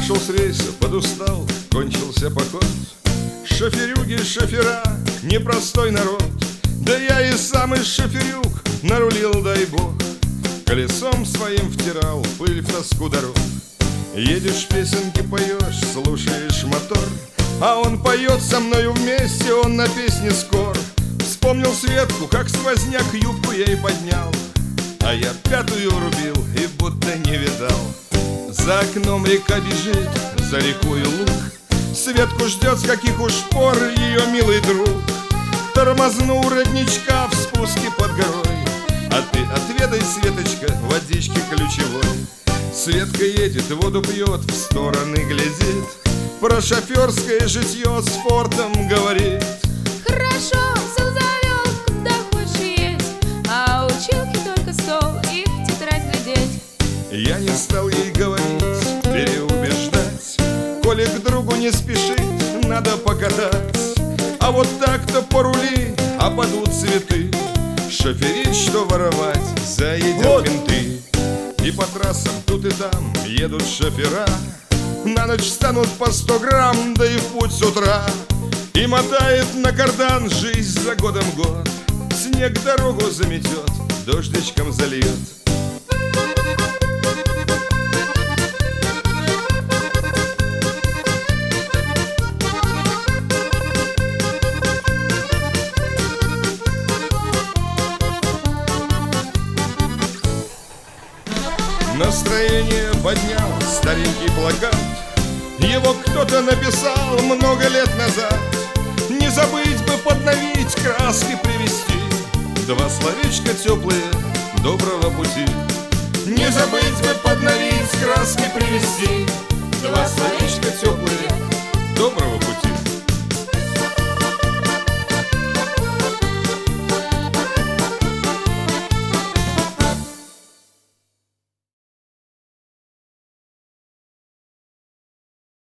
Сошел с рейса, подустал, кончился поход. Шоферюги, шофера, непростой народ. Да я и сам из шоферюг нарулил, дай бог. Колесом своим втирал пыль в тоску дорог. Едешь, песенки поешь, слушаешь мотор, а он поет со мною вместе, он на песне скор. Вспомнил Светку, как сквозняк юбку ей поднял, а я пятую рубил и будто не видал. За окном река бежит, за рекою луг. Светку ждет, с каких уж пор ее милый друг. Тормознул родничка в спуске под горой, а ты отведай, Светочка, водички ключевой. Светка едет, воду пьет, в стороны глядит, про шоферское житье с фортом говорит. Хорошо, все завел, куда хочешь едь, а училки только стол и в тетрадь глядеть. Я не стал ей говорить, переубеждать, коли к другу не спешить, надо покатать. А вот так-то порули, опадут цветы, шоферить, что воровать, заедят менты. И по трассам тут и там едут шофера, на ночь станут по 100 грамм, да и в путь с утра. И мотает на кардан жизнь за годом год, снег дорогу заметет, дождичком зальет. Настроение поднял старенький плакат, его кто-то написал много лет назад. Не забыть бы подновить, краски привести, два словечка теплые доброго пути. Не забыть бы подновить, краски привести,